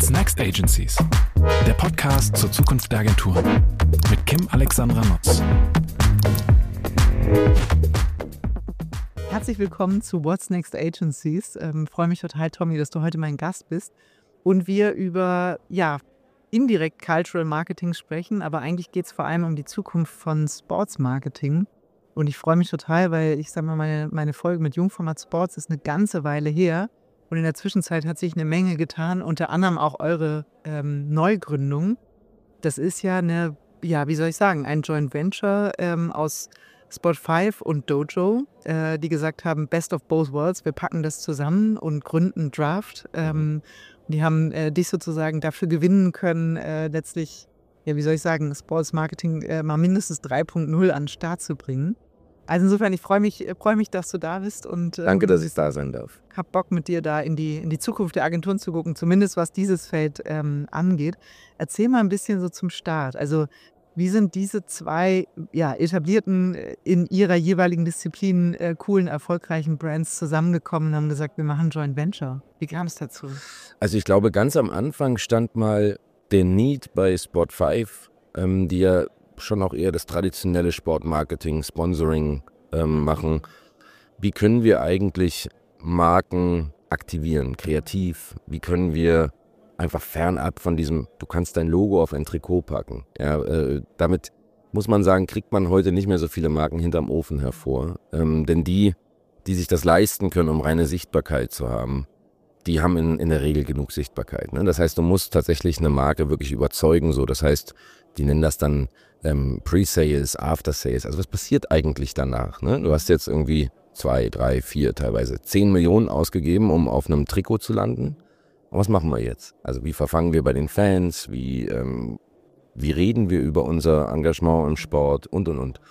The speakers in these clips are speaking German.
What's Next Agencies? Der Podcast zur Zukunft der Agenturen mit Kim Alexandra Nutz. Herzlich willkommen zu What's Next Agencies. Freue mich total, Tommy, dass du heute mein Gast bist und wir über indirekt Cultural Marketing sprechen, aber eigentlich geht es vor allem um die Zukunft von Sports Marketing. Und ich freue mich total, weil ich sage mal, meine Folge mit Jungformat Sports ist eine ganze Weile her. Und in der Zwischenzeit hat sich eine Menge getan, unter anderem auch eure Neugründung. Das ist ja ein Joint Venture aus Spot5 und Dojo, die gesagt haben, Best of both worlds, wir packen das zusammen und gründen Draft. Die haben dich sozusagen dafür gewinnen können, letztlich, Sports Marketing mal mindestens 3.0 an den Start zu bringen. Also insofern, ich freue mich, dass du da bist und danke, dass ich da sein darf. Hab Bock, mit dir da in die Zukunft der Agenturen zu gucken, zumindest was dieses Feld angeht. Erzähl mal ein bisschen so zum Start. Also wie sind diese zwei etablierten, in ihrer jeweiligen Disziplin coolen, erfolgreichen Brands zusammengekommen und haben gesagt, wir machen Joint Venture? Wie kam es dazu? Also ich glaube, ganz am Anfang stand mal der Need bei Spot5, die ja schon auch eher das traditionelle Sportmarketing, Sponsoring machen. Wie können wir eigentlich Marken aktivieren, kreativ? Wie können wir einfach fernab von diesem, du kannst dein Logo auf ein Trikot packen. Ja, damit muss man sagen, kriegt man heute nicht mehr so viele Marken hinterm Ofen hervor. Denn die sich das leisten können, um reine Sichtbarkeit zu haben, die haben in der Regel genug Sichtbarkeit. Ne? Das heißt, du musst tatsächlich eine Marke wirklich überzeugen. So. Das heißt, die nennen das dann Pre-Sales, After-Sales. Also was passiert eigentlich danach? Ne? Du hast jetzt irgendwie 2, 3, 4, teilweise 10 Millionen ausgegeben, um auf einem Trikot zu landen. Und was machen wir jetzt? Also wie verfangen wir bei den Fans? Wie reden wir über unser Engagement im Sport und.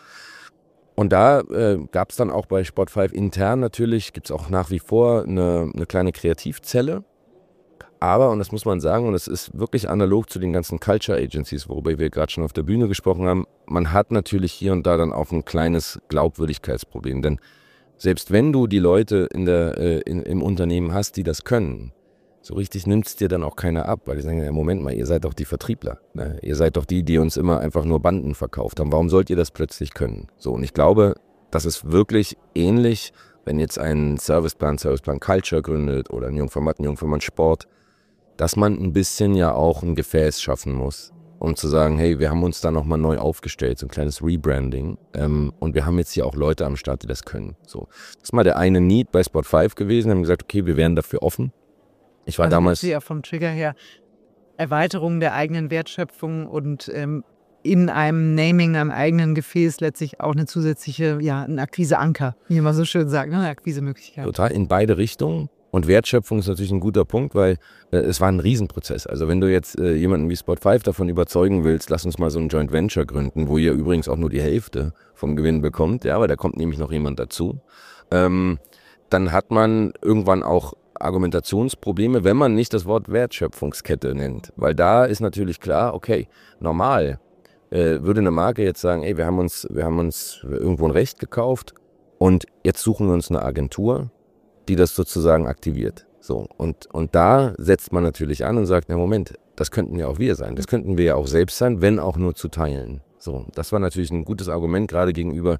Und da gab es dann auch bei Spot5 intern natürlich, gibt es auch nach wie vor eine kleine Kreativzelle. Aber, und das muss man sagen, und das ist wirklich analog zu den ganzen Culture Agencies, worüber wir gerade schon auf der Bühne gesprochen haben, man hat natürlich hier und da dann auch ein kleines Glaubwürdigkeitsproblem. Denn selbst wenn du die Leute im Unternehmen hast, die das können, so richtig nimmt es dir dann auch keiner ab, weil die sagen, ja, Moment mal, ihr seid doch die Vertriebler. Ne? Ihr seid doch die uns immer einfach nur Banden verkauft haben. Warum sollt ihr das plötzlich können? So, und ich glaube, das ist wirklich ähnlich, wenn jetzt ein Serviceplan Culture gründet oder ein Jungformat Sport, dass man ein bisschen ja auch ein Gefäß schaffen muss, um zu sagen, hey, wir haben uns da nochmal neu aufgestellt, so ein kleines Rebranding. Und wir haben jetzt hier auch Leute am Start, die das können. So. Das ist mal der eine Need bei Spot5 gewesen. Wir haben gesagt, okay, wir wären dafür offen. Ich war damals ja vom Trigger her Erweiterung der eigenen Wertschöpfung und in einem Naming, einem eigenen Gefäß letztlich auch eine zusätzliche, ein Akquiseanker, wie man so schön sagt, eine Akquisemöglichkeit. Total, in beide Richtungen. Und Wertschöpfung ist natürlich ein guter Punkt, weil es war ein Riesenprozess. Also wenn du jetzt jemanden wie Spot5 davon überzeugen willst, lass uns mal so ein Joint Venture gründen, wo ihr übrigens auch nur die Hälfte vom Gewinn bekommt, ja, weil da kommt nämlich noch jemand dazu, dann hat man irgendwann auch Argumentationsprobleme, wenn man nicht das Wort Wertschöpfungskette nennt. Weil da ist natürlich klar, okay, normal würde eine Marke jetzt sagen, ey, wir haben uns irgendwo ein Recht gekauft und jetzt suchen wir uns eine Agentur, die das sozusagen aktiviert. So, und da setzt man natürlich an und sagt, na Moment, das könnten ja auch wir sein. Das könnten wir ja auch selbst sein, wenn auch nur zu teilen. So, das war natürlich ein gutes Argument, gerade gegenüber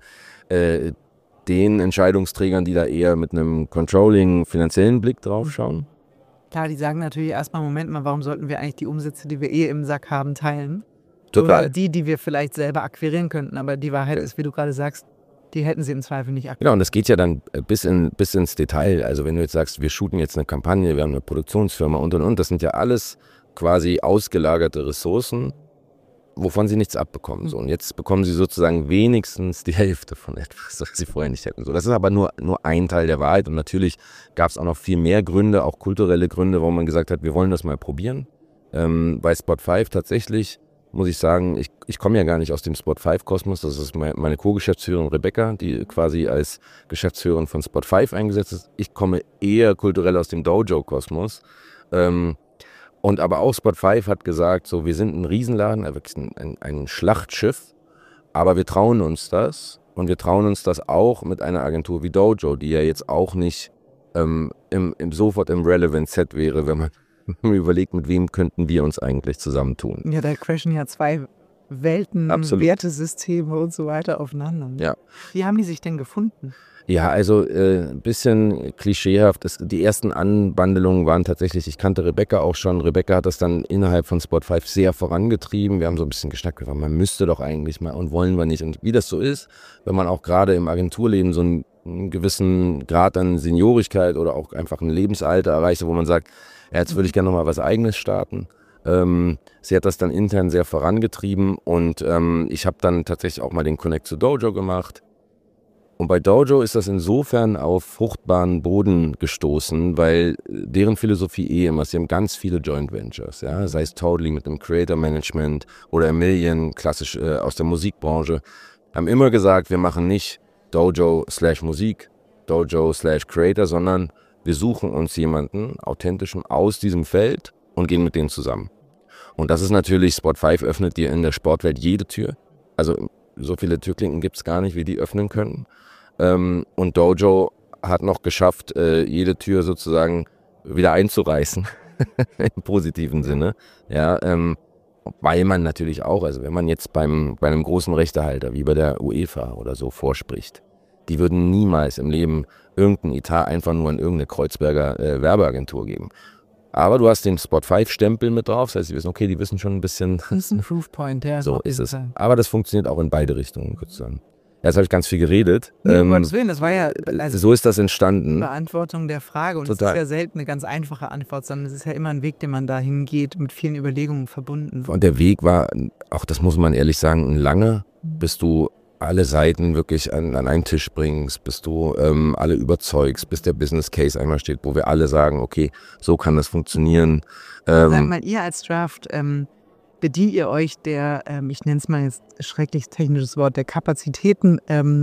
den Entscheidungsträgern, die da eher mit einem Controlling, finanziellen Blick drauf schauen. Klar, die sagen natürlich erstmal, Moment mal, warum sollten wir eigentlich die Umsätze, die wir im Sack haben, teilen? Total. Oder die wir vielleicht selber akquirieren könnten. Aber die Wahrheit ist, wie du gerade sagst, die hätten sie im Zweifel nicht akquiriert. Genau, und das geht ja dann bis ins Detail. Also wenn du jetzt sagst, wir shooten jetzt eine Kampagne, wir haben eine Produktionsfirma und. Das sind ja alles quasi ausgelagerte Ressourcen, wovon sie nichts abbekommen. So, und jetzt bekommen sie sozusagen wenigstens die Hälfte von etwas, was sie vorher nicht hätten. So, das ist aber nur ein Teil der Wahrheit. Und natürlich gab es auch noch viel mehr Gründe, auch kulturelle Gründe, wo man gesagt hat, wir wollen das mal probieren. Bei Spot5 tatsächlich, muss ich sagen, ich komme ja gar nicht aus dem Spot5-Kosmos. Das ist meine Co-Geschäftsführerin Rebecca, die quasi als Geschäftsführerin von Spot5 eingesetzt ist. Ich komme eher kulturell aus dem Dojo-Kosmos. Und aber auch Spot5 hat gesagt, so, wir sind ein Riesenladen, ein Schlachtschiff, aber wir trauen uns das. Und wir trauen uns das auch mit einer Agentur wie Dojo, die ja jetzt auch nicht sofort im Relevant Set wäre, wenn man überlegt, mit wem könnten wir uns eigentlich zusammentun. Ja, da crashen ja zwei Welten, Absolut. Wertesysteme und so weiter aufeinander. Ne? Ja. Wie haben die sich denn gefunden? Ja, also ein bisschen klischeehaft. Die ersten Anbandelungen waren tatsächlich, ich kannte Rebecca auch schon. Rebecca hat das dann innerhalb von Spot5 sehr vorangetrieben. Wir haben so ein bisschen geschnackt, man müsste doch eigentlich mal und wollen wir nicht. Und wie das so ist, wenn man auch gerade im Agenturleben so einen gewissen Grad an Seniorigkeit oder auch einfach ein Lebensalter erreicht, wo man sagt, ja, jetzt würde ich gerne noch mal was Eigenes starten. Sie hat das dann intern sehr vorangetrieben und ich habe dann tatsächlich auch mal den Connect zu Dojo gemacht. Und bei Dojo ist das insofern auf fruchtbaren Boden gestoßen, weil deren Philosophie immer ist, sie haben ganz viele Joint Ventures, ja, sei es Totally mit dem Creator Management oder A Million, klassisch aus der Musikbranche, haben immer gesagt, wir machen nicht Dojo/Musik, Dojo/Creator, sondern wir suchen uns jemanden authentischen aus diesem Feld und gehen mit denen zusammen. Und das ist natürlich, Spot5 öffnet dir in der Sportwelt jede Tür. Also so viele Türklinken gibt es gar nicht, wie die öffnen können. Und Dojo hat noch geschafft, jede Tür sozusagen wieder einzureißen, im positiven Sinne. Ja, weil man natürlich auch, also wenn man jetzt bei einem großen Rechtehalter wie bei der UEFA oder so vorspricht, die würden niemals im Leben irgendeinen Etat einfach nur an irgendeine Kreuzberger Werbeagentur geben. Aber du hast den Spot5-Stempel mit drauf, das heißt, die wissen, okay, die wissen schon ein bisschen. Das ist ein Proofpoint, ja. So ist es. Aber das funktioniert auch in beide Richtungen, würde ich sagen. Jetzt habe ich ganz viel geredet. Um Gottes Willen, das war ja so ist das entstanden. Beantwortung der Frage. Und Total. es ist ja selten eine ganz einfache Antwort, sondern es ist ja immer ein Weg, den man dahin geht, mit vielen Überlegungen verbunden. Und der Weg war, auch das muss man ehrlich sagen, ein langer, bis du alle Seiten wirklich an einen Tisch bringst, bis du alle überzeugst, bis der Business Case einmal steht, wo wir alle sagen, okay, so kann das funktionieren. Sag mal, ihr als Draft, bedient ihr euch der, ich nenne es mal jetzt schrecklich technisches Wort, der Kapazitäten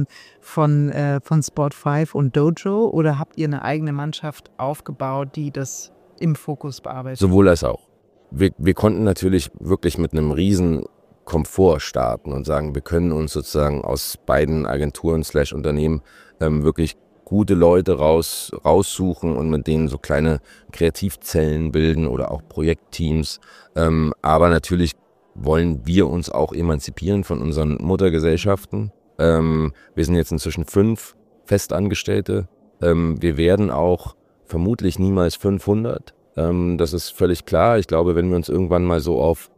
von Spot5 und Dojo, oder habt ihr eine eigene Mannschaft aufgebaut, die das im Fokus bearbeitet? Sowohl als auch. Wir konnten natürlich wirklich mit einem riesen Komfort starten und sagen, wir können uns sozusagen aus beiden Agenturen/Unternehmen wirklich gute Leute raussuchen und mit denen so kleine Kreativzellen bilden oder auch Projektteams. Aber natürlich wollen wir uns auch emanzipieren von unseren Muttergesellschaften. Wir sind jetzt inzwischen 5 Festangestellte. Wir werden auch vermutlich niemals 500. Das ist völlig klar. Ich glaube, wenn wir uns irgendwann mal so auf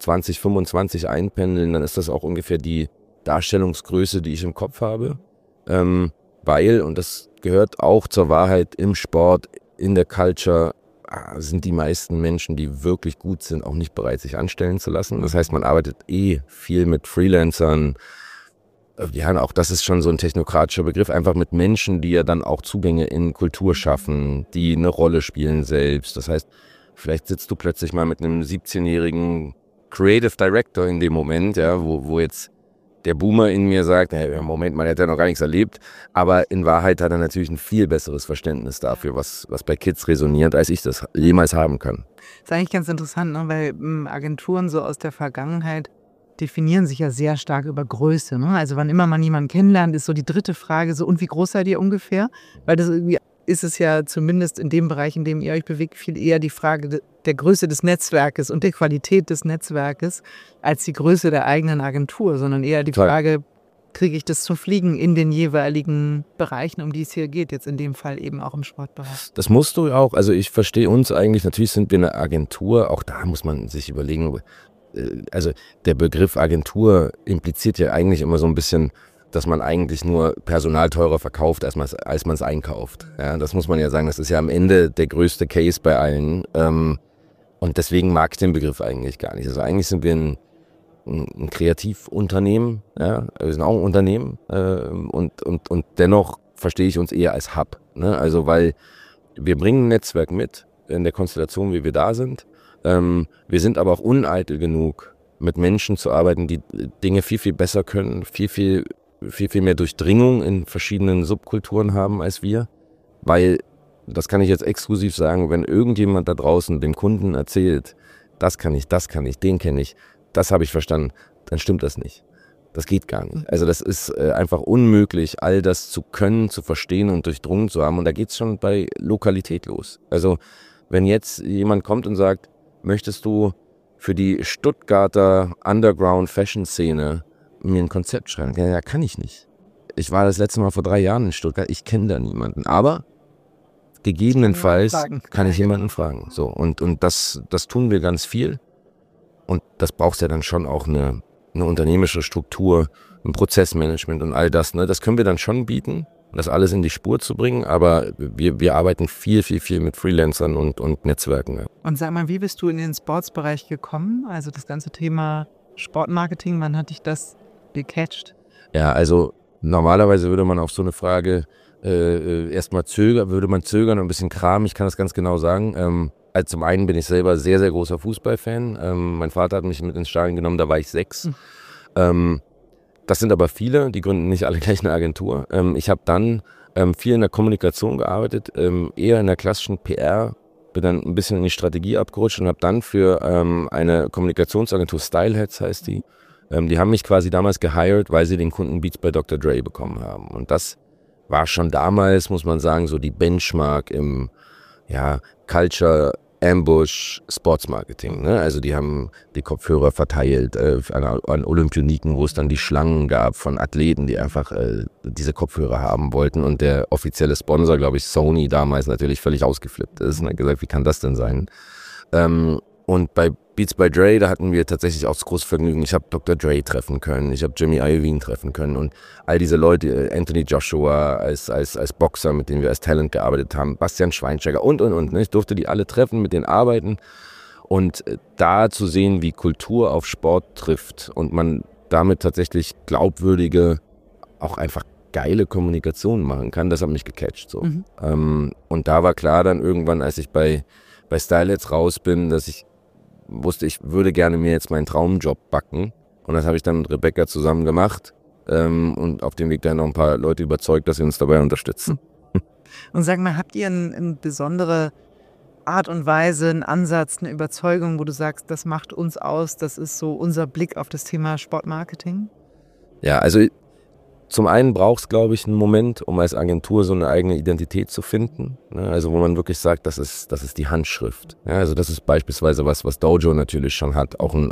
2025 einpendeln, dann ist das auch ungefähr die Darstellungsgröße, die ich im Kopf habe. Weil, und das gehört auch zur Wahrheit im Sport, in der Culture, sind die meisten Menschen, die wirklich gut sind, auch nicht bereit, sich anstellen zu lassen. Das heißt, man arbeitet viel mit Freelancern. Ja, auch das ist schon so ein technokratischer Begriff, einfach mit Menschen, die ja dann auch Zugänge in Kultur schaffen, die eine Rolle spielen selbst. Das heißt, vielleicht sitzt du plötzlich mal mit einem 17-jährigen Creative Director in dem Moment, ja, wo jetzt der Boomer in mir sagt, hey, Moment mal, der hat ja noch gar nichts erlebt, aber in Wahrheit hat er natürlich ein viel besseres Verständnis dafür, was bei Kids resoniert, als ich das jemals haben kann. Das ist eigentlich ganz interessant, ne? Weil Agenturen so aus der Vergangenheit definieren sich ja sehr stark über Größe. Ne? Also wann immer man jemanden kennenlernt, ist so die dritte Frage so, und wie groß seid ihr ungefähr? Weil das irgendwie ist es ja zumindest in dem Bereich, in dem ihr euch bewegt, viel eher die Frage der Größe des Netzwerkes und der Qualität des Netzwerkes als die Größe der eigenen Agentur, sondern eher die Frage, kriege ich das zum Fliegen in den jeweiligen Bereichen, um die es hier geht, jetzt in dem Fall eben auch im Sportbereich. Das musst du auch, also ich verstehe uns eigentlich, natürlich sind wir eine Agentur, auch da muss man sich überlegen, also der Begriff Agentur impliziert ja eigentlich immer so ein bisschen, dass man eigentlich nur Personal teurer verkauft, als man es einkauft. Ja, das muss man ja sagen, das ist ja am Ende der größte Case bei allen. Und deswegen mag ich den Begriff eigentlich gar nicht. Also eigentlich sind wir ein Kreativunternehmen, ja, wir sind auch ein Unternehmen und dennoch verstehe ich uns eher als Hub. Ne? Also weil wir bringen ein Netzwerk mit in der Konstellation, wie wir da sind. Wir sind aber auch uneitel genug, mit Menschen zu arbeiten, die Dinge viel, viel besser können, viel mehr Durchdringung in verschiedenen Subkulturen haben als wir, weil, das kann ich jetzt exklusiv sagen, wenn irgendjemand da draußen dem Kunden erzählt, das kann ich, den kenne ich, das habe ich verstanden, dann stimmt das nicht. Das geht gar nicht. Also das ist einfach unmöglich, all das zu können, zu verstehen und durchdrungen zu haben. Und da geht es schon bei Lokalität los. Also wenn jetzt jemand kommt und sagt, möchtest du für die Stuttgarter Underground-Fashion-Szene mir ein Konzept schreiben? Ja, kann ich nicht. Ich war das letzte Mal vor 3 Jahren in Stuttgart, ich kenne da niemanden. Aber gegebenenfalls kann ich jemanden fragen. So, und das tun wir ganz viel. Und das braucht ja dann schon auch eine unternehmerische Struktur, ein Prozessmanagement und all das. Ne? Das können wir dann schon bieten, das alles in die Spur zu bringen. Aber wir arbeiten viel mit Freelancern und Netzwerken. Ja. Und sag mal, wie bist du in den Sportsbereich gekommen? Also das ganze Thema Sportmarketing, wann hat dich das gecatcht? Ja, also normalerweise würde man auf so eine Frage erstmal zögern und ein bisschen kramen. Ich kann das ganz genau sagen. Also zum einen bin ich selber sehr, sehr großer Fußballfan. Mein Vater hat mich mit ins Stadion genommen, da war ich 6. Das sind aber viele, die gründen nicht alle gleich eine Agentur. Ich habe dann viel in der Kommunikation gearbeitet, eher in der klassischen PR, bin dann ein bisschen in die Strategie abgerutscht und habe dann für eine Kommunikationsagentur, Styleheads heißt die, die haben mich quasi damals gehired, weil sie den Kunden Beats by Dr. Dre bekommen haben. Und das war schon damals, muss man sagen, so die Benchmark im Culture, Ambush, Sportsmarketing. Ne? Also die haben die Kopfhörer verteilt an Olympioniken, wo es dann die Schlangen gab von Athleten, die einfach diese Kopfhörer haben wollten. Und der offizielle Sponsor, glaube ich, Sony damals natürlich völlig ausgeflippt ist und hat gesagt, wie kann das denn sein? Und bei Beats by Dre, da hatten wir tatsächlich auch das große Vergnügen. Ich habe Dr. Dre treffen können, ich habe Jimmy Iovine treffen können und all diese Leute, Anthony Joshua als Boxer, mit dem wir als Talent gearbeitet haben, Bastian Schweinsteiger und. Ne? Ich durfte die alle treffen, mit denen arbeiten und da zu sehen, wie Kultur auf Sport trifft und man damit tatsächlich glaubwürdige, auch einfach geile Kommunikation machen kann, das hat mich gecatcht. So. Und da war klar dann irgendwann, als ich bei Styleheads raus bin, dass ich wusste, ich würde gerne mir jetzt meinen Traumjob backen. Und das habe ich dann mit Rebecca zusammen gemacht und auf dem Weg dann noch ein paar Leute überzeugt, dass sie uns dabei unterstützen. Und sag mal, habt ihr eine besondere Art und Weise, einen Ansatz, eine Überzeugung, wo du sagst, das macht uns aus, das ist so unser Blick auf das Thema Sportmarketing? Ja, also zum einen braucht es, glaube ich, einen Moment, um als Agentur so eine eigene Identität zu finden. Ne? Also wo man wirklich sagt, das ist die Handschrift. Ja, also das ist beispielsweise was Dojo natürlich schon hat.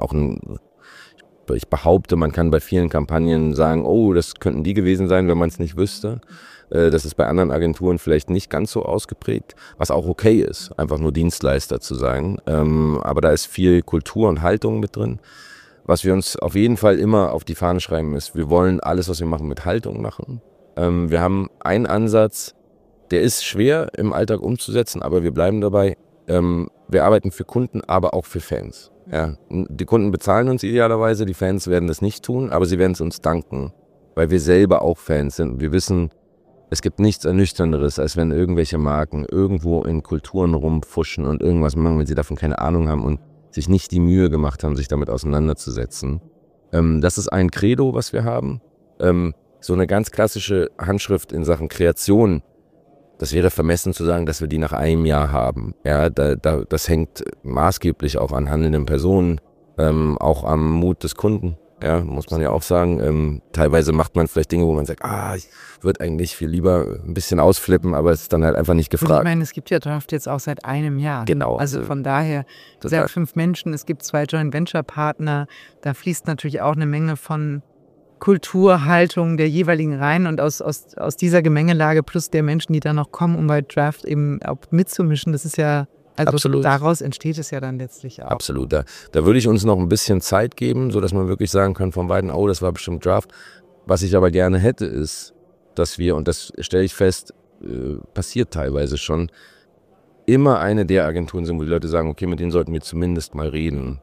Ich behaupte, man kann bei vielen Kampagnen sagen, oh, das könnten die gewesen sein, wenn man es nicht wüsste. Das ist bei anderen Agenturen vielleicht nicht ganz so ausgeprägt, was auch okay ist, einfach nur Dienstleister zu sein. Aber da ist viel Kultur und Haltung mit drin. Was wir uns auf jeden Fall immer auf die Fahne schreiben ist, wir wollen alles, was wir machen, mit Haltung machen. Wir haben einen Ansatz, der ist schwer im Alltag umzusetzen, aber wir bleiben dabei. Wir arbeiten für Kunden, aber auch für Fans. Ja, die Kunden bezahlen uns idealerweise, die Fans werden das nicht tun, aber sie werden es uns danken, weil wir selber auch Fans sind. Wir wissen, es gibt nichts Ernüchternderes, als wenn irgendwelche Marken irgendwo in Kulturen rumfuschen und irgendwas machen, wenn sie davon keine Ahnung haben und sich nicht die Mühe gemacht haben, sich damit auseinanderzusetzen. Das ist ein Credo, was wir haben. So eine ganz klassische Handschrift in Sachen Kreation, das wäre vermessen zu sagen, dass wir die nach einem Jahr haben. Ja, das hängt maßgeblich auch an handelnden Personen, auch am Mut des Kunden. Ja, muss man ja auch sagen. Teilweise macht man vielleicht Dinge, wo man sagt, ich würde eigentlich viel lieber ein bisschen ausflippen, aber es ist dann halt einfach nicht gefragt. Ich meine, es gibt ja Draft jetzt auch seit einem Jahr. Genau. Also von daher, es sind 5 Menschen, es gibt 2 Joint-Venture-Partner, da fließt natürlich auch eine Menge von Kulturhaltung der jeweiligen rein und aus dieser Gemengelage plus der Menschen, die da noch kommen, um bei Draft eben auch mitzumischen, das ist ja, also absolut. Daraus entsteht es ja dann letztlich auch. Absolut, da würde ich uns noch ein bisschen Zeit geben, sodass man wirklich sagen kann von beiden, das war bestimmt Draft. Was ich aber gerne hätte, ist, dass wir, und das stelle ich fest, passiert teilweise schon, immer eine der Agenturen sind, wo die Leute sagen, okay, mit denen sollten wir zumindest mal reden.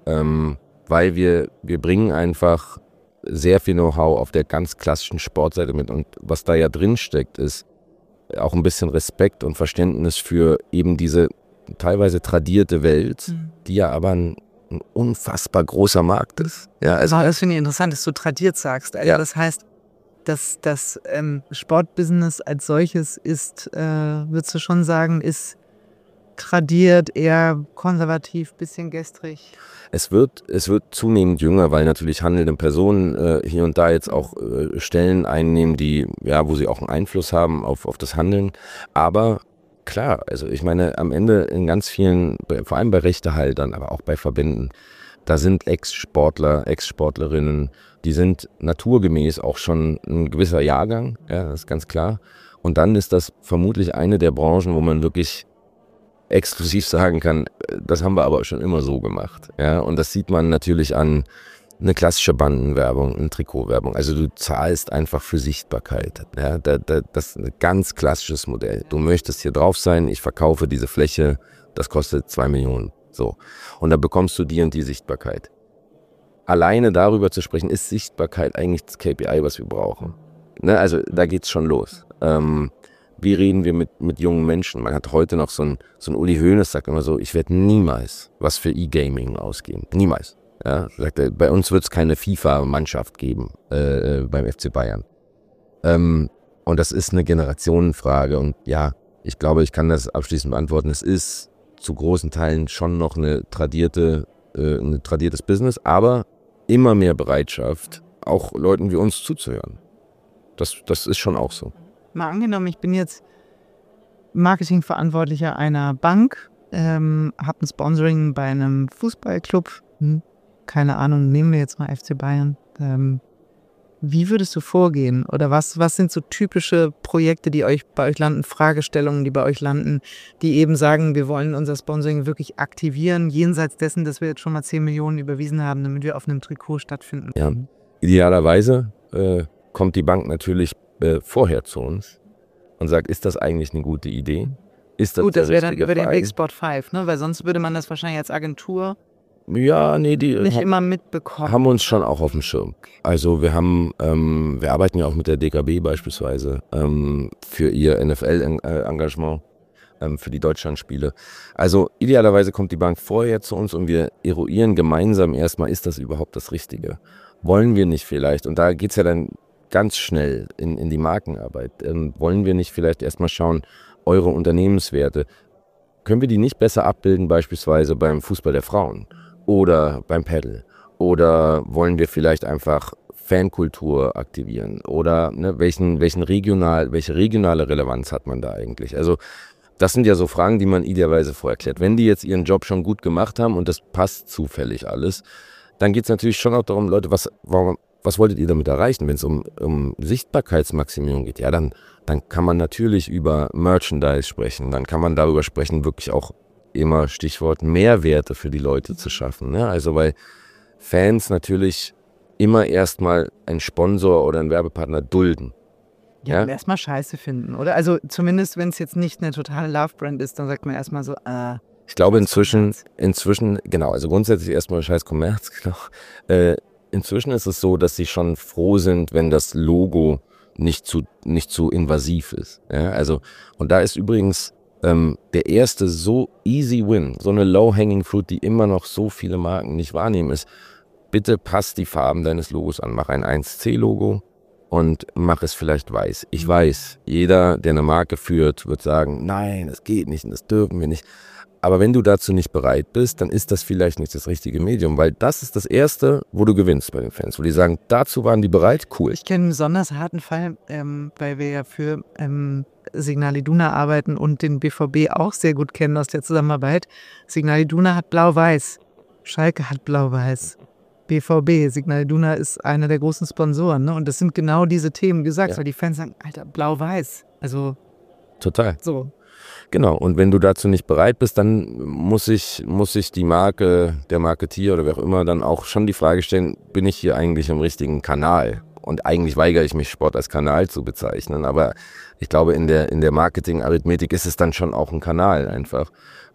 Weil wir bringen einfach sehr viel Know-how auf der ganz klassischen Sportseite mit. Und was da ja drin steckt, ist auch ein bisschen Respekt und Verständnis für eben diese teilweise tradierte Welt, die ja aber ein unfassbar großer Markt ist. Ja, also das finde ich interessant, dass du tradiert sagst. Also das heißt, dass das Sportbusiness als solches ist, würdest du schon sagen, ist tradiert, eher konservativ, bisschen gestrig? Es wird zunehmend jünger, weil natürlich handelnde Personen hier und da jetzt auch Stellen einnehmen, die, wo sie auch einen Einfluss haben auf das Handeln. Aber Klar, also ich meine, am Ende in ganz vielen, vor allem bei Rechtehaltern, aber auch bei Verbänden, da sind Ex-Sportler, Ex-Sportlerinnen, die sind naturgemäß auch schon ein gewisser Jahrgang, ja, das ist ganz klar. Und dann ist das vermutlich eine der Branchen, wo man wirklich exklusiv sagen kann, das haben wir aber schon immer so gemacht. Ja? Und das sieht man natürlich an eine klassische Bandenwerbung, eine Trikotwerbung. Also du zahlst einfach für Sichtbarkeit. Ja? Das ist ein ganz klassisches Modell. Du möchtest hier drauf sein, ich verkaufe diese Fläche, das kostet 2 Millionen. So. Und da bekommst du die und die Sichtbarkeit. Alleine darüber zu sprechen, ist Sichtbarkeit eigentlich das KPI, was wir brauchen. Ne? Also da geht's schon los. Wie reden wir mit jungen Menschen? Man hat heute noch so ein Uli Hoeneß, sagt immer so, ich werde niemals was für E-Gaming ausgeben. Niemals. Ja, sagt er, bei uns wird es keine FIFA-Mannschaft geben beim FC Bayern. Und das ist eine Generationenfrage. Und ja, ich glaube, ich kann das abschließend beantworten. Es ist zu großen Teilen schon noch ein tradiertes Business, aber immer mehr Bereitschaft, auch Leuten wie uns zuzuhören. Das ist schon auch so. Mal angenommen, ich bin jetzt Marketingverantwortlicher einer Bank, habe ein Sponsoring bei einem Fußballclub, keine Ahnung, nehmen wir jetzt mal FC Bayern. Wie würdest du vorgehen? Oder was sind so typische Projekte, die bei euch landen, Fragestellungen, die bei euch landen, die eben sagen, wir wollen unser Sponsoring wirklich aktivieren, jenseits dessen, dass wir jetzt schon mal 10 Millionen überwiesen haben, damit wir auf einem Trikot stattfinden? Ja, idealerweise kommt die Bank natürlich vorher zu uns und sagt, ist das eigentlich eine gute Idee? Ist das gut, das wäre dann über den Verein? Big Sport 5, ne? Weil sonst würde man das wahrscheinlich als Agentur Ja, nee, die nicht immer mitbekommen. haben uns schon auch auf dem Schirm. Also wir arbeiten ja auch mit der DKB beispielsweise für ihr NFL-Engagement, für die Deutschlandspiele. Also idealerweise kommt die Bank vorher zu uns und wir eruieren gemeinsam erstmal, ist das überhaupt das Richtige? Wollen wir nicht vielleicht, und da geht's ja dann ganz schnell in die Markenarbeit, wollen wir nicht vielleicht erstmal schauen, eure Unternehmenswerte, können wir die nicht besser abbilden beispielsweise beim Fußball der Frauen oder beim Paddle? Oder wollen wir vielleicht einfach Fankultur aktivieren? Oder ne, welche regionale Relevanz hat man da eigentlich? Also das sind ja so Fragen, die man idealerweise vorher klärt. Wenn die jetzt ihren Job schon gut gemacht haben und das passt zufällig alles, dann geht es natürlich schon auch darum, Leute, was wolltet ihr damit erreichen? Wenn es um Sichtbarkeitsmaximierung geht, ja, dann kann man natürlich über Merchandise sprechen. Dann kann man darüber sprechen, wirklich auch immer Stichwort Mehrwerte für die Leute zu schaffen. Ne? Also weil Fans natürlich immer erstmal einen Sponsor oder einen Werbepartner dulden. Ja, erstmal scheiße finden, oder? Also zumindest, wenn es jetzt nicht eine totale Love-Brand ist, dann sagt man erstmal so, ich glaube inzwischen, genau, also grundsätzlich erstmal scheiß Kommerz, genau. Inzwischen ist es so, dass sie schon froh sind, wenn das Logo nicht zu invasiv ist. Ja? Also, und da ist übrigens der erste so easy win, so eine low-hanging fruit, die immer noch so viele Marken nicht wahrnehmen, ist, bitte passt die Farben deines Logos an. Mach ein 1C-Logo und mach es vielleicht weiß. Ich weiß, jeder, der eine Marke führt, wird sagen, nein, das geht nicht und das dürfen wir nicht. Aber wenn du dazu nicht bereit bist, dann ist das vielleicht nicht das richtige Medium, weil das ist das Erste, wo du gewinnst bei den Fans, wo die sagen, dazu waren die bereit, cool. Ich kenne einen besonders harten Fall, weil wir ja für Signal Iduna arbeiten und den BVB auch sehr gut kennen aus der Zusammenarbeit. Signal Iduna hat blau-weiß, Schalke hat blau-weiß. BVB, Signal Iduna ist einer der großen Sponsoren, ne? Und das sind genau diese Themen, wie du sagst, weil die Fans sagen, Alter, blau-weiß, also total. So. Genau, und wenn du dazu nicht bereit bist, dann muss ich die Marke, der Marketier oder wer auch immer dann auch schon die Frage stellen, bin ich hier eigentlich im richtigen Kanal? Und eigentlich weigere ich mich, Sport als Kanal zu bezeichnen, aber ich glaube, in der Marketing-Arithmetik ist es dann schon auch ein Kanal einfach.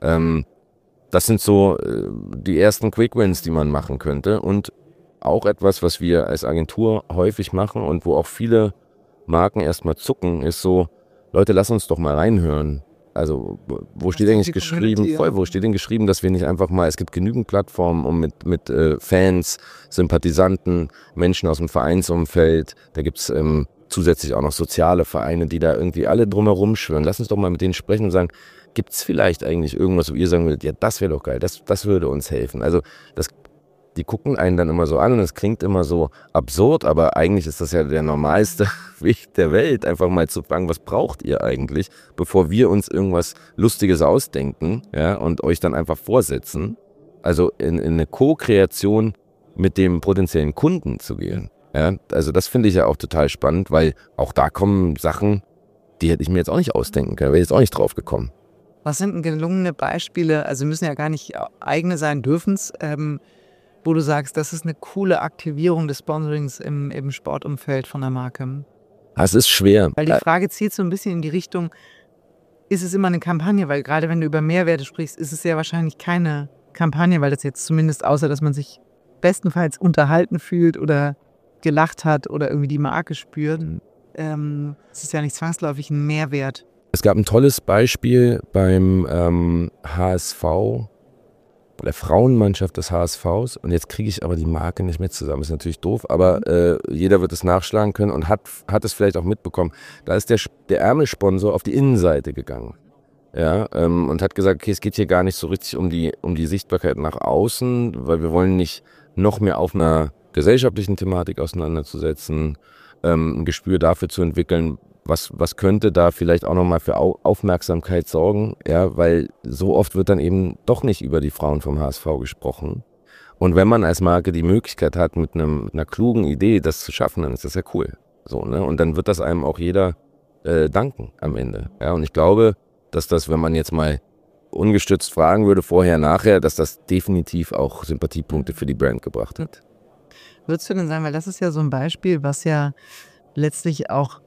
Das sind so die ersten Quick-Wins, die man machen könnte und auch etwas, was wir als Agentur häufig machen und wo auch viele Marken erstmal zucken, ist so, Leute, lass uns doch mal reinhören. Also, wo steht eigentlich geschrieben, wo steht denn geschrieben, dass wir nicht einfach mal, es gibt genügend Plattformen, um mit Fans, Sympathisanten, Menschen aus dem Vereinsumfeld, da gibt es zusätzlich auch noch soziale Vereine, die da irgendwie alle drumherum schwören. Lass uns doch mal mit denen sprechen und sagen, gibt es vielleicht eigentlich irgendwas, wo ihr sagen würdet, ja, das wäre doch geil, das würde uns helfen. Also, die gucken einen dann immer so an und es klingt immer so absurd, aber eigentlich ist das ja der normalste Weg der Welt, einfach mal zu fragen, was braucht ihr eigentlich, bevor wir uns irgendwas Lustiges ausdenken, ja, und euch dann einfach vorsetzen. Also in eine Co-Kreation mit dem potenziellen Kunden zu gehen. Ja, also das finde ich ja auch total spannend, weil auch da kommen Sachen, die hätte ich mir jetzt auch nicht ausdenken können, wäre jetzt auch nicht drauf gekommen. Was sind denn gelungene Beispiele, also müssen ja gar nicht eigene sein, dürfen es, wo du sagst, das ist eine coole Aktivierung des Sponsorings im Sportumfeld von der Marke? Es ist schwer. Weil die Frage zielt so ein bisschen in die Richtung, ist es immer eine Kampagne? Weil gerade wenn du über Mehrwerte sprichst, ist es ja wahrscheinlich keine Kampagne, weil das jetzt zumindest, außer dass man sich bestenfalls unterhalten fühlt oder gelacht hat oder irgendwie die Marke spürt, es ist ja nicht zwangsläufig ein Mehrwert. Es gab ein tolles Beispiel beim HSV, bei der Frauenmannschaft des HSVs. Und jetzt kriege ich aber die Marke nicht mehr zusammen. Ist natürlich doof, aber jeder wird es nachschlagen können und hat es vielleicht auch mitbekommen. Da ist der Ärmelsponsor auf die Innenseite gegangen. Ja, und hat gesagt, okay, es geht hier gar nicht so richtig um die Sichtbarkeit nach außen, weil wir wollen nicht noch mehr auf einer gesellschaftlichen Thematik auseinanderzusetzen, ein Gespür dafür zu entwickeln, was könnte da vielleicht auch nochmal für Aufmerksamkeit sorgen, ja, weil so oft wird dann eben doch nicht über die Frauen vom HSV gesprochen. Und wenn man als Marke die Möglichkeit hat, mit einer klugen Idee das zu schaffen, dann ist das ja cool. So, ne? Und dann wird das einem auch jeder danken am Ende. Ja, und ich glaube, dass das, wenn man jetzt mal ungestützt fragen würde, vorher, nachher, dass das definitiv auch Sympathiepunkte für die Brand gebracht hat. Würdest du denn sagen, weil das ist ja so ein Beispiel, was ja letztlich auch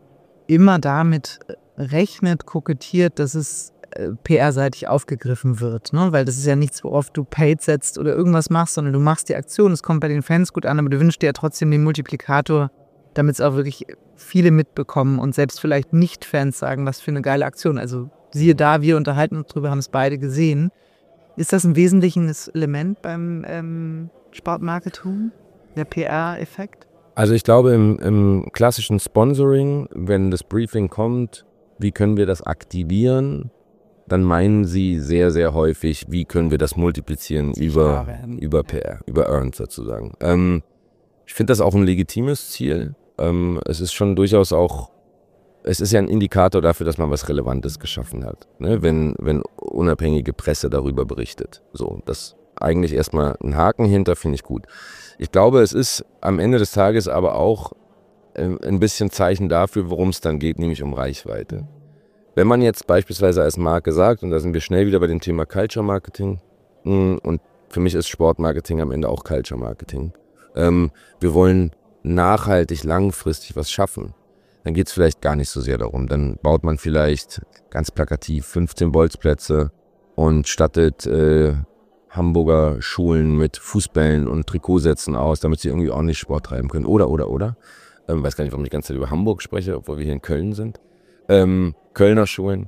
immer damit rechnet, kokettiert, dass es PR-seitig aufgegriffen wird, ne? Weil das ist ja nichts, worauf du Paid setzt oder irgendwas machst, sondern du machst die Aktion, es kommt bei den Fans gut an, aber du wünschst dir ja trotzdem den Multiplikator, damit es auch wirklich viele mitbekommen und selbst vielleicht Nicht-Fans sagen, was für eine geile Aktion. Also siehe da, wir unterhalten uns drüber, haben es beide gesehen. Ist das ein wesentliches Element beim Sportmarketing, der PR-Effekt? Also ich glaube, im klassischen Sponsoring, wenn das Briefing kommt, wie können wir das aktivieren, dann meinen sie sehr, sehr häufig, wie können wir das multiplizieren über PR, über Earned sozusagen. Ich finde das auch ein legitimes Ziel. Es ist schon durchaus auch, es ist ja ein Indikator dafür, dass man was Relevantes geschaffen hat, ne? Wenn unabhängige Presse darüber berichtet. So, das eigentlich erstmal ein Haken hinter, finde ich gut. Ich glaube, es ist am Ende des Tages aber auch ein bisschen Zeichen dafür, worum es dann geht, nämlich um Reichweite. Wenn man jetzt beispielsweise als Marke sagt, und da sind wir schnell wieder bei dem Thema Culture Marketing, und für mich ist Sportmarketing am Ende auch Culture Marketing. Wir wollen nachhaltig, langfristig was schaffen. Dann geht es vielleicht gar nicht so sehr darum. Dann baut man vielleicht ganz plakativ 15 Bolzplätze und stattet Hamburger Schulen mit Fußbällen und Trikotsätzen aus, damit sie irgendwie ordentlich Sport treiben können. Oder. Weiß gar nicht, warum ich die ganze Zeit über Hamburg spreche, obwohl wir hier in Köln sind. Kölner Schulen.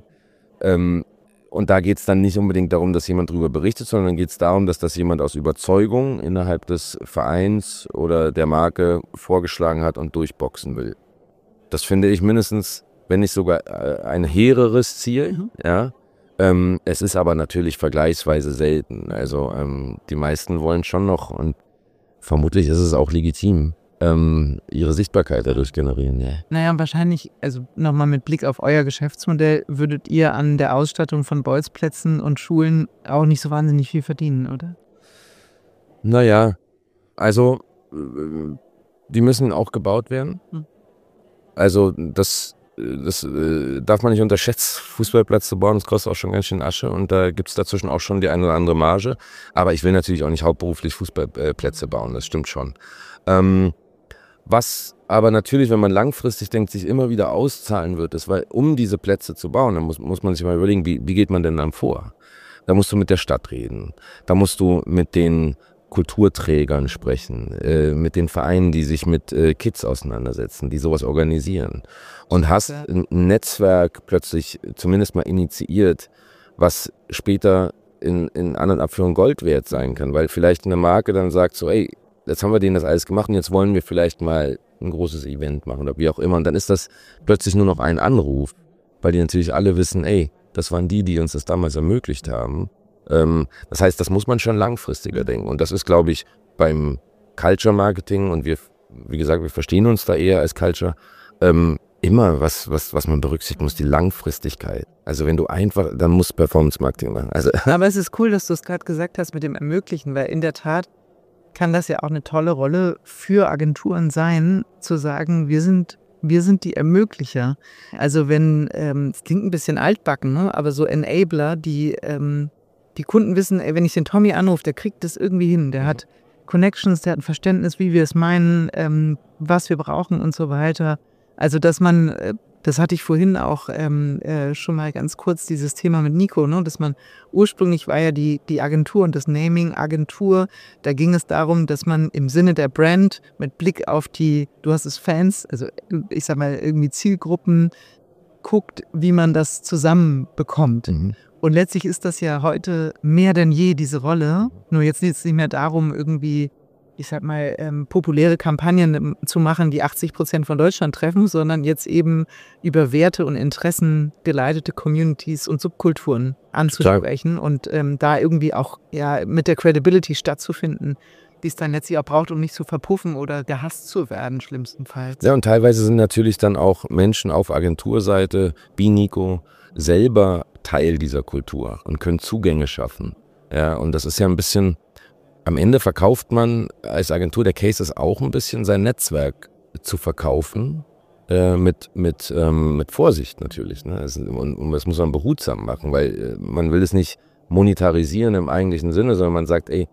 Und da geht es dann nicht unbedingt darum, dass jemand darüber berichtet, sondern dann geht es darum, dass das jemand aus Überzeugung innerhalb des Vereins oder der Marke vorgeschlagen hat und durchboxen will. Das finde ich mindestens, wenn nicht sogar ein hehreres Ziel, ja. Es ist aber natürlich vergleichsweise selten. Also die meisten wollen schon noch, und vermutlich ist es auch legitim, ihre Sichtbarkeit dadurch generieren. Ja. Naja, wahrscheinlich, also nochmal mit Blick auf euer Geschäftsmodell, würdet ihr an der Ausstattung von Bolzplätzen und Schulen auch nicht so wahnsinnig viel verdienen, oder? Naja, also die müssen auch gebaut werden. Also das darf man nicht unterschätzen, Fußballplatz zu bauen, das kostet auch schon ganz schön Asche und da gibt es dazwischen auch schon die eine oder andere Marge. Aber ich will natürlich auch nicht hauptberuflich Fußballplätze bauen, das stimmt schon. Was aber natürlich, wenn man langfristig denkt, sich immer wieder auszahlen wird, ist, weil um diese Plätze zu bauen, dann muss man sich mal überlegen, wie geht man denn dann vor? Da musst du mit der Stadt reden, da musst du mit den Kulturträgern sprechen, mit den Vereinen, die sich mit Kids auseinandersetzen, die sowas organisieren. Und hast ein Netzwerk plötzlich zumindest mal initiiert, was später in An- und Abführung Gold wert sein kann, weil vielleicht eine Marke dann sagt so, ey, jetzt haben wir denen das alles gemacht und jetzt wollen wir vielleicht mal ein großes Event machen oder wie auch immer. Und dann ist das plötzlich nur noch ein Anruf, weil die natürlich alle wissen, ey, das waren die uns das damals ermöglicht haben. Das heißt, das muss man schon langfristiger denken. Und das ist, glaube ich, beim Culture Marketing, und wir, wie gesagt, wir verstehen uns da eher als Culture, immer was man berücksichtigen muss, die Langfristigkeit. Also wenn du einfach, dann musst du Performance Marketing machen. Also, Aber es ist cool, dass du es gerade gesagt hast mit dem Ermöglichen, weil in der Tat kann das ja auch eine tolle Rolle für Agenturen sein, zu sagen, wir sind die Ermöglicher. Also wenn, es klingt ein bisschen altbacken, ne? Aber so Enabler, die Kunden wissen, ey, wenn ich den Tommy anrufe, der kriegt das irgendwie hin, der hat Connections, der hat ein Verständnis, wie wir es meinen, was wir brauchen und so weiter. Also dass man, das hatte ich vorhin auch schon mal ganz kurz, dieses Thema mit Nico, ne? Dass man, ursprünglich war ja die Agentur und das Naming Agentur, da ging es darum, dass man im Sinne der Brand mit Blick auf die, du hast es Fans, also ich sag mal irgendwie Zielgruppen, guckt, wie man das zusammenbekommt. Und letztlich ist das ja heute mehr denn je diese Rolle. Nur jetzt geht es nicht mehr darum, irgendwie, ich sag mal, populäre Kampagnen zu machen, die 80% von Deutschland treffen, sondern jetzt eben über Werte und Interessen geleitete Communities und Subkulturen anzusprechen und da irgendwie auch ja mit der Credibility stattzufinden, die es dann letztlich auch braucht, um nicht zu verpuffen oder gehasst zu werden, schlimmstenfalls. Ja, und teilweise sind natürlich dann auch Menschen auf Agenturseite, wie Nico, selber Teil dieser Kultur und können Zugänge schaffen. Ja, und das ist ja ein bisschen, am Ende verkauft man als Agentur, der Case ist auch ein bisschen sein Netzwerk zu verkaufen, mit Vorsicht natürlich. Ne? Und das muss man behutsam machen, weil man will es nicht monetarisieren im eigentlichen Sinne, sondern man sagt, ey,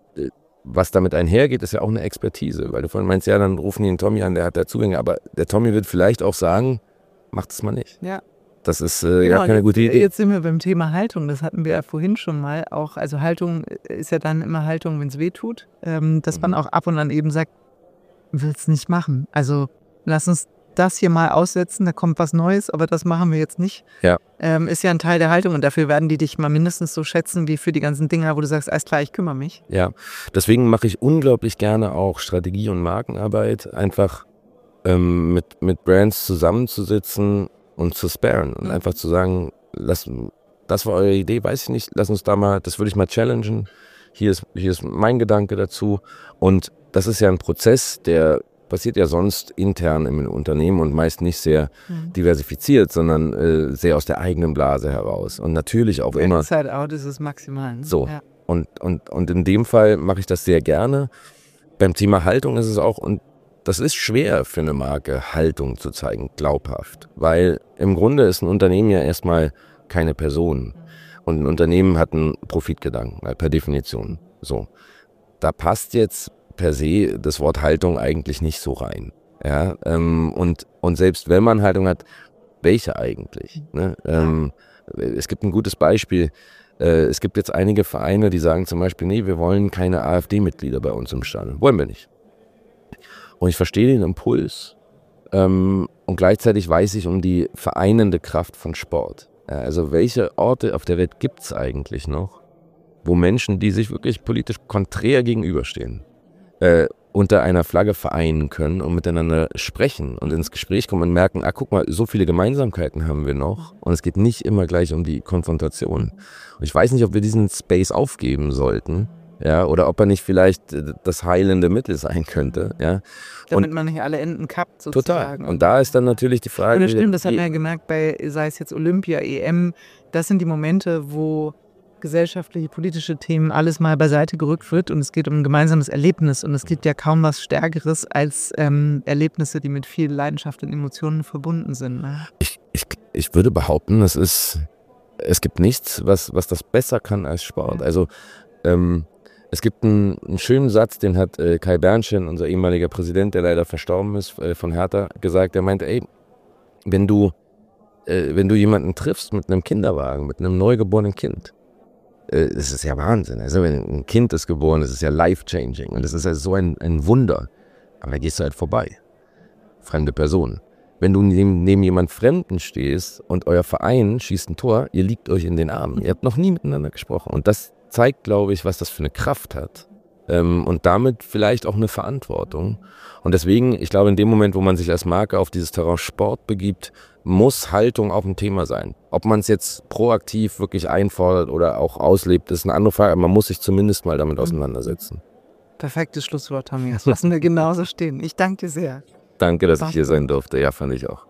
was damit einhergeht, ist ja auch eine Expertise, weil du vorhin meinst, ja, dann rufen die den Tommy an, der hat da Zugänge, aber der Tommy wird vielleicht auch sagen, macht es mal nicht. Ja. Das ist ja keine gute Idee. Jetzt sind wir beim Thema Haltung, das hatten wir ja vorhin schon mal auch, also Haltung ist ja dann immer Haltung, wenn es weh tut, dass man auch ab und an eben sagt, will es nicht machen, also lass uns das hier mal aussetzen, da kommt was Neues, aber das machen wir jetzt nicht. Ja. Ist ja ein Teil der Haltung und dafür werden die dich mal mindestens so schätzen wie für die ganzen Dinger, wo du sagst, alles klar, ich kümmere mich. Ja, deswegen mache ich unglaublich gerne auch Strategie- und Markenarbeit, einfach mit Brands zusammenzusitzen und zu sparen und einfach zu sagen, das war eure Idee, weiß ich nicht, lass uns da mal, das würde ich mal challengen, hier ist mein Gedanke dazu, und das ist ja ein Prozess, der passiert ja sonst intern im Unternehmen und meist nicht sehr diversifiziert, sondern sehr aus der eigenen Blase heraus und natürlich auch immer. Inside out ist es maximal. Ne? So, ja. Und in dem Fall mache ich das sehr gerne. Beim Thema Haltung ist es auch, und das ist schwer für eine Marke, Haltung zu zeigen, glaubhaft. Weil im Grunde ist ein Unternehmen ja erstmal keine Person. Und ein Unternehmen hat einen Profitgedanken, per Definition. So. Da passt jetzt per se das Wort Haltung eigentlich nicht so rein. Ja? Und selbst wenn man Haltung hat, welche eigentlich? Ne? Es gibt ein gutes Beispiel. Es gibt jetzt einige Vereine, die sagen zum Beispiel, nee, wir wollen keine AfD-Mitglieder bei uns im Stadion. Wollen wir nicht. Und ich verstehe den Impuls und gleichzeitig weiß ich um die vereinende Kraft von Sport. Also welche Orte auf der Welt gibt es eigentlich noch, wo Menschen, die sich wirklich politisch konträr gegenüberstehen, unter einer Flagge vereinen können und miteinander sprechen und ins Gespräch kommen und merken, guck mal, so viele Gemeinsamkeiten haben wir noch und es geht nicht immer gleich um die Konfrontation. Und ich weiß nicht, ob wir diesen Space aufgeben sollten. Ja, oder ob er nicht vielleicht das heilende Mittel sein könnte. Ja. Damit man nicht alle Enden kappt sozusagen. Total. Und da ist dann natürlich die Frage. Und das stimmt, das hat man ja gemerkt bei, sei es jetzt Olympia, EM, das sind die Momente, wo gesellschaftliche, politische Themen alles mal beiseite gerückt wird und es geht um ein gemeinsames Erlebnis und es gibt ja kaum was Stärkeres als Erlebnisse, die mit viel Leidenschaft und Emotionen verbunden sind. Ne? Ich würde behaupten, es gibt nichts, was das besser kann als Sport. Also es gibt einen schönen Satz, den hat Kai Bernchen, unser ehemaliger Präsident, der leider verstorben ist, von Hertha, gesagt. Er meinte, ey, wenn du jemanden triffst mit einem Kinderwagen, mit einem neugeborenen Kind, das ist ja Wahnsinn. Also wenn ein Kind ist geboren, das ist ja life-changing und das ist ja so ein Wunder. Aber da gehst du halt vorbei. Fremde Person. Wenn du neben jemand Fremden stehst und euer Verein schießt ein Tor, ihr liegt euch in den Armen. Ihr habt noch nie miteinander gesprochen. Und das zeigt, glaube ich, was das für eine Kraft hat und damit vielleicht auch eine Verantwortung. Und deswegen, ich glaube, in dem Moment, wo man sich als Marke auf dieses Terrain Sport begibt, muss Haltung auch ein Thema sein. Ob man es jetzt proaktiv wirklich einfordert oder auch auslebt, ist eine andere Frage. Man muss sich zumindest mal damit auseinandersetzen. Perfektes Schlusswort, Tommy. Das lassen wir genauso stehen. Ich danke dir sehr. Danke, dass ich hier sein durfte. Ja, fand ich auch.